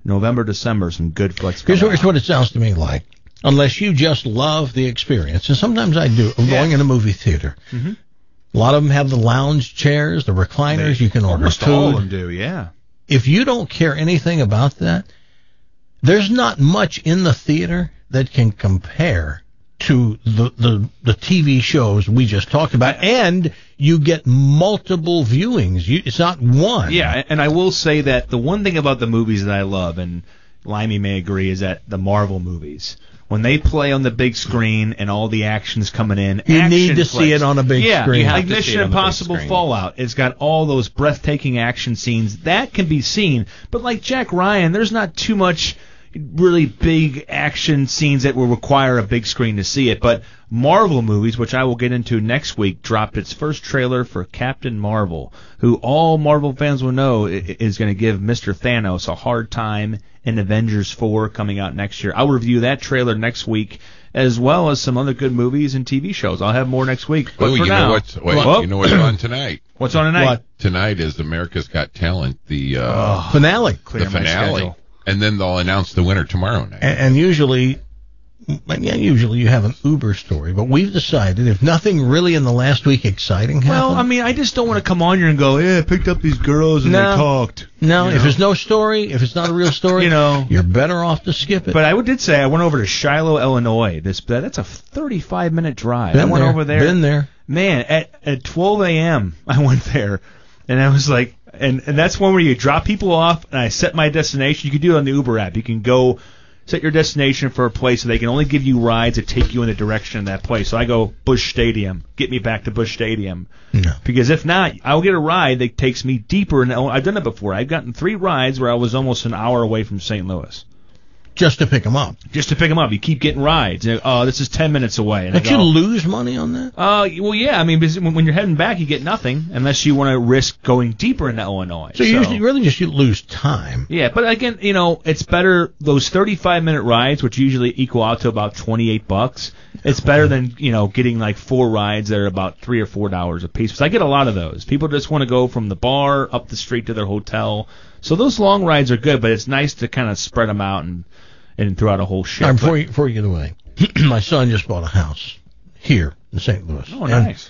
November, December, some good flicks. Here's, here's what it sounds to me like. Unless you just love the experience, and sometimes I do, of going in a movie theater. Mm-hmm. A lot of them have the lounge chairs, the recliners. They, you can order almost food. all of them do, yeah. If you don't care anything about that, there's not much in the theater that can compare to the, the, the T V shows we just talked about, and you get multiple viewings. You, it's not one. Yeah, and I will say that the one thing about the movies that I love, and Limey may agree, is that the Marvel movies, when they play on the big screen and all the action's coming in, you action need to flicks, see it on a big yeah, screen. Yeah, like Mission Impossible Fallout. It's got all those breathtaking action scenes. That can be seen. But like Jack Ryan, there's not too much really big action scenes that will require a big screen to see it. But Marvel movies, which I will get into next week, dropped its first trailer for Captain Marvel, who all Marvel fans will know is going to give Mister Thanos a hard time in Avengers four coming out next year. I'll review that trailer next week, as well as some other good movies and T V shows. I'll have more next week. But oh, for you now, know what's wait, what? you know what's on tonight? What's on tonight? What? Tonight is America's Got Talent, the uh, oh, finale. The finale. And then they'll announce the winner tomorrow night. And, and usually, yeah, usually you have an Uber story, but we've decided if nothing really in the last week exciting happened. Well, I mean, I just don't want to come on here and go, yeah, I picked up these girls and no, they talked. No, you if know? there's no story, if it's not a real story, you know, you're better off to skip it. But I did say I went over to Shiloh, Illinois. This that's a thirty-five minute drive. Been I went there, over there. Been there. Man, at at twelve a.m. I went there, and I was like, and and that's one where you drop people off, and I set my destination. You can do it on the Uber app. You can go set your destination for a place, so they can only give you rides that take you in the direction of that place. So I go Busch Stadium, get me back to Busch Stadium. No. Because if not, I'll get a ride that takes me deeper. And I've done it before. I've gotten three rides where I was almost an hour away from Saint Louis. Just to pick them up. Just to pick them up. You keep getting rides. You know, oh, this is ten minutes away. And Don't I go, you lose money on that? Uh, well, yeah. I mean, because when you're heading back, you get nothing unless you want to risk going deeper into Illinois. So, so. you usually really just you lose time. Yeah, but again, you know, it's better those thirty-five minute rides, which usually equal out to about twenty-eight bucks. It's better than, you know, getting like four rides that are about three or four dollars a piece. Because I get a lot of those. People just want to go from the bar up the street to their hotel. So those long rides are good, but it's nice to kind of spread them out and. And throughout a whole shift. Right, before, you, before you get away, my son just bought a house here in Saint Louis. Oh, nice.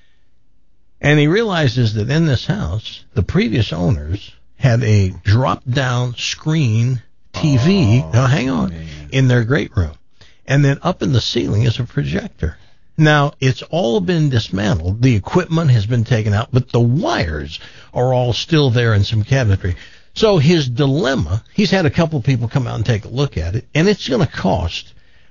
And, and he realizes that in this house, the previous owners had a drop-down screen T V, oh, now hang on, man. in their great room. And then up in the ceiling is a projector. Now, it's all been dismantled. The equipment has been taken out, but the wires are all still there in some cabinetry. So his dilemma, he's had a couple of people come out and take a look at it, and it's going to cost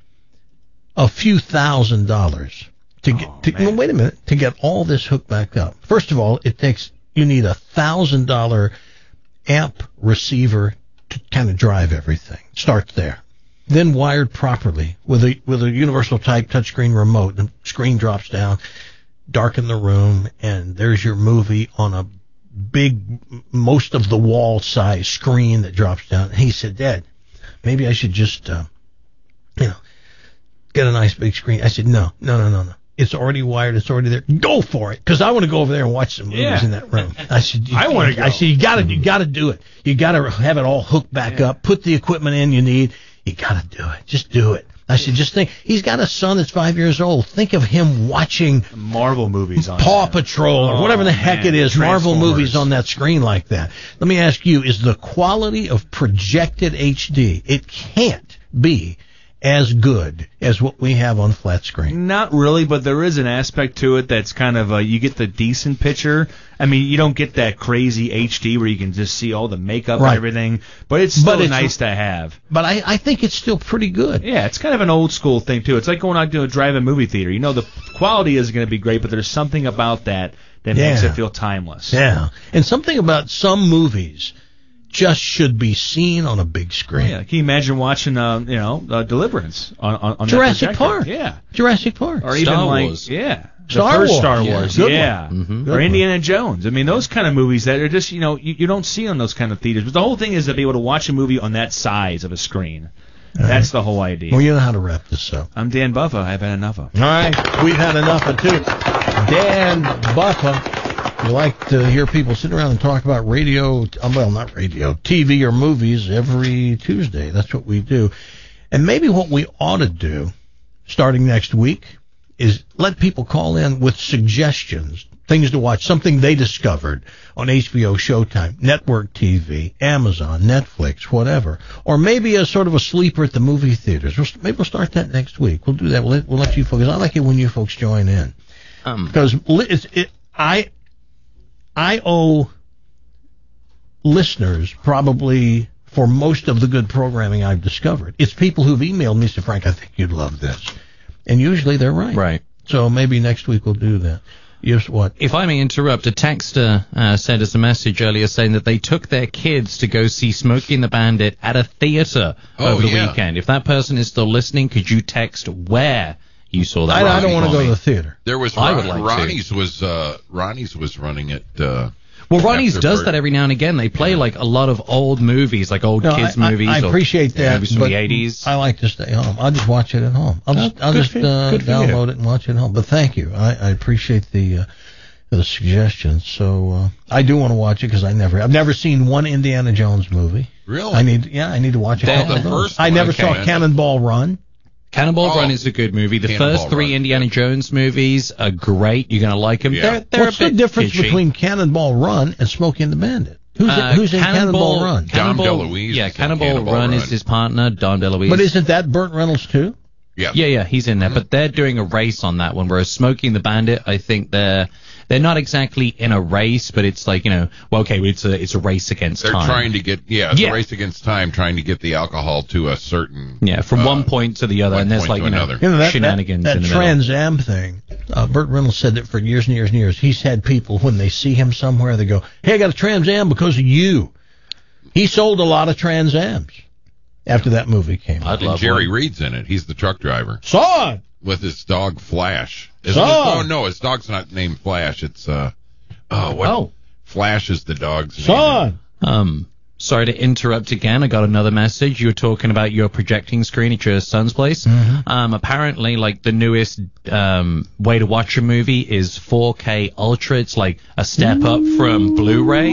a few thousand dollars to get. Oh, to, no, wait a minute, to get all this hooked back up. First of all, it takes you need a thousand dollar amp receiver to kind of drive everything. Starts there, then wired properly with a with a universal type touchscreen remote. The screen drops down, darken the room, and there's your movie on a big, most of the wall size screen that drops down. And he said, Dad, maybe I should just, uh, you know, get a nice big screen. I said, no, no, no, no, no. It's already wired. It's already there. Go for it. Because I want to go over there and watch some movies yeah. in that room. I said, I want to go. I said, you got to, you got to do it. You got to have it all hooked back yeah. up. Put the equipment in you need. You got to do it. Just do it. I said, just think, he's got a son that's five years old. Think of him watching Marvel movies on Paw that. Patrol or oh, whatever the heck man. it is, Marvel movies on that. that screen like that. Let me ask you, is the quality of projected H D, it can't be as good as what we have on flat screen? Not really, but there is an aspect to it that's kind of, uh, you get the decent picture. I mean, you don't get that crazy H D where you can just see all the makeup Right. and everything, but it's still But it's- nice to have. But I, I think it's still pretty good. Yeah, it's kind of an old school thing, too. It's like going out to a drive-in movie theater. You know, the quality isn't going to be great, but there's something about that that Yeah. makes it feel timeless. Yeah. And something about some movies just should be seen on a big screen. Yeah, can you imagine watching, uh, you know, uh, Deliverance on, on, on Jurassic that projector? Park. Yeah. Jurassic Park. Or even Star like, Wars. yeah. The Star first Wars. Star Yeah. Wars, Good yeah. one. Mm-hmm. Or Good Indiana Jones. I mean, those kind of movies that are just, you know, you, you don't see on those kind of theaters. But the whole thing is to be able to watch a movie on that size of a screen. All That's right. the whole idea. Well, you know how to wrap this up. I'm Dan Buffa. I've had enough of. All right. We've had enough of two. Dan Buffa. You like to hear people sit around and talk about radio, well, not radio, T V or movies every Tuesday. That's what we do. And maybe what we ought to do, starting next week, is let people call in with suggestions, things to watch, something they discovered on H B O, Showtime, Network T V, Amazon, Netflix, whatever. Or maybe a sort of a sleeper at the movie theaters. We'll, maybe we'll start that next week. We'll do that. We'll let, we'll let you folks. I like it when you folks join in. Um, because it's, it, I, I owe listeners probably for most of the good programming I've discovered. It's people who've emailed me and said, Frank, I think you'd love this. And usually they're right. Right. So maybe next week we'll do that. Yes, what? If I may interrupt, a texter uh, sent us a message earlier saying that they took their kids to go see Smokey and the Bandit at a theater Oh, over the yeah. weekend. If that person is still listening, could you text where you saw that? I, I don't want to go for to me? the theater. There was I Ron, would like to. Ronnie's was uh, Ronnie's was running it. Uh, Well, Ronnie's after does Bert. that every now and again. They play like a lot of old movies, like old No, kids I, I- movies. I, or appreciate that. movies from but the eighties. I like to stay home. I'll just watch it at home. I'll just, Oh, I'll good just for you. uh, Good for you. download it and watch it at home. But thank you. I, I appreciate the uh, the suggestions. So uh, I do want to watch it because I never, I've never seen one Indiana Jones movie. Really? I need, yeah, I need to watch it. That- all the of those. first I one, never okay. saw Cannonball Run. Cannonball Oh, Run is a good movie. The Cannonball first three Run, Indiana yeah. Jones movies are great. You're going to like them. Yeah. They're, they're What's a bit the difference kitschy. between Cannonball Run and Smokey and the Bandit? Who's, Uh, in, who's in Cannonball Run? Dom Cannonball, DeLuise yeah, is in Cannonball, Cannonball Run, Run. is his partner, Dom DeLuise. But isn't that Burt Reynolds too? Yeah. Yeah, yeah, he's in there, but they're doing a race on that one. Whereas Smokey and the Bandit, I think they're they're not exactly in a race, but it's like, you know, well, okay, it's a it's a race against They're time. trying to get yeah, it's Yeah. a race against time, trying to get the alcohol to a certain Yeah, from uh, one point to the other, one and there's point like to you know, another. You know, that, shenanigans that, in that the middle. Trans Am thing, uh, Burt Reynolds said that for years and years and years. He's had people, when they see him somewhere, they go, hey, I got a Trans Am because of you. He sold a lot of Trans Ams after that movie came out. I'd And love Jerry one. Reed's in it. He's the truck driver Saw it! with his dog Flash. Isn't it? Saw. Oh no, his dog's not named Flash. It's uh oh what Oh. Flash is the dog's name. Saw it! Um, sorry to interrupt again. I got another message. You were talking about your projecting screen at your son's place. Mm-hmm. Um, apparently, like the newest um way to watch a movie is four K Ultra. It's like a step up from Blu-ray.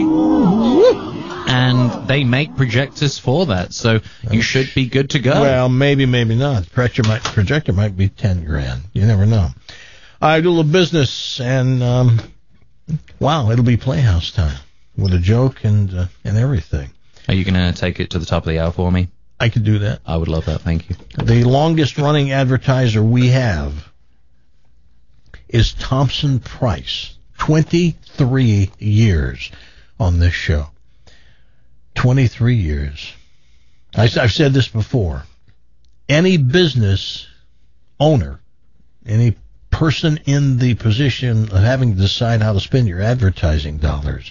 And they make projectors for that, so you should be good to go. Well, maybe, maybe not. Projector might, projector might be ten grand. You never know. I do a little business, and um, wow, it'll be Playhouse time with a joke and uh, and everything. Are you going to take it to the top of the hour for me? I could do that. I would love that. Thank you. The longest running advertiser we have is Thompson Price. twenty-three years on this show. twenty-three years. I, I've said this before. Any business owner, any person in the position of having to decide how to spend your advertising dollars,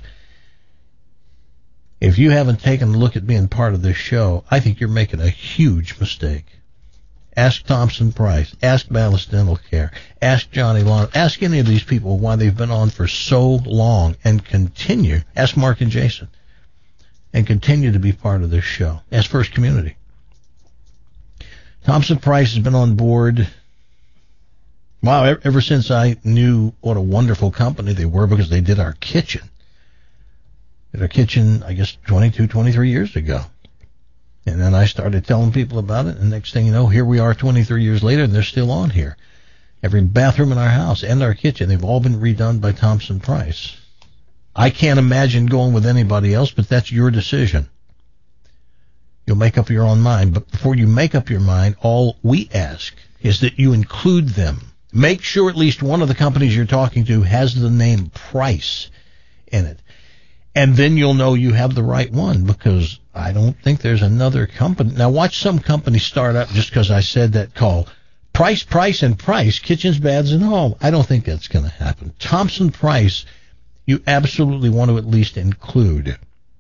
if you haven't taken a look at being part of this show, I think you're making a huge mistake. Ask Thompson Price. Ask Ballas Dental Care. Ask Johnny Lawn. Ask any of these people why they've been on for so long and continue. Ask Mark and Jason. And continue to be part of this show. Ask First Community. Thompson Price has been on board, wow, ever, ever since I knew what a wonderful company they were because they did our kitchen. Did our kitchen, I guess, twenty-two, twenty-three years ago. And then I started telling people about it, and next thing you know, here we are twenty-three years later, and they're still on here. Every bathroom in our house and our kitchen, they've all been redone by Thompson Price. I can't imagine going with anybody else, but that's your decision. You'll make up your own mind, but before you make up your mind, all we ask is that you include them. Make sure at least one of the companies you're talking to has the name Price in it. And then you'll know you have the right one, because I don't think there's another company. Now, watch some company start up just because I said that, call Price, Price, and Price, Kitchens, Baths, and Home. I don't think that's going to happen. Thompson Price, you absolutely want to at least include.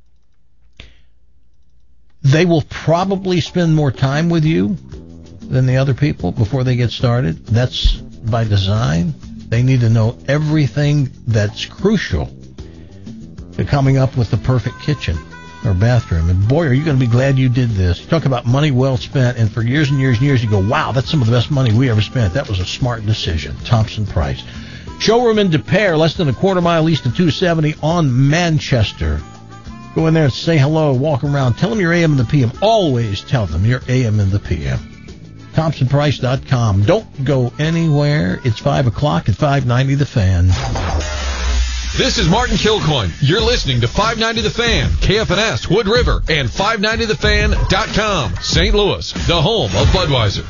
They will probably spend more time with you than the other people before they get started. That's by design. They need to know everything that's crucial to coming up with the perfect kitchen or bathroom. And boy, are you going to be glad you did this. You talk about money well spent, and for years and years and years you go, wow, that's some of the best money we ever spent. That was a smart decision. Thompson Price. Showroom in De Pere, less than a quarter mile east of two seventy on Manchester. Go in there and say hello, walk around, tell them you're A M and the P M. Always tell them you're A M and the P M. Thompson Price dot com. Don't go anywhere. It's five o'clock at five ninety The Fan. This is Martin Kilcoyne. You're listening to five ninety The Fan, K F N S, Wood River, and five ninety the fan dot com. Saint Louis, the home of Budweiser.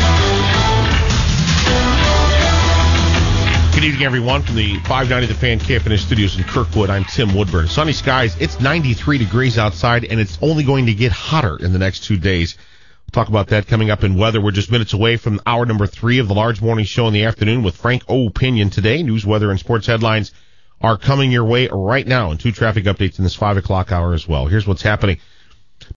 Good evening, everyone, from the five ninety The Fan K F N S studios in Kirkwood. I'm Tim Woodburn. Sunny skies. It's ninety-three degrees outside, and it's only going to get hotter in the next two days. We'll talk about that coming up in weather. We're just minutes away from hour number three of the large morning show in the afternoon with Frank O'Pinion today. News, weather, and sports headlines are coming your way right now, and two traffic updates in this five o'clock hour as well. Here's what's happening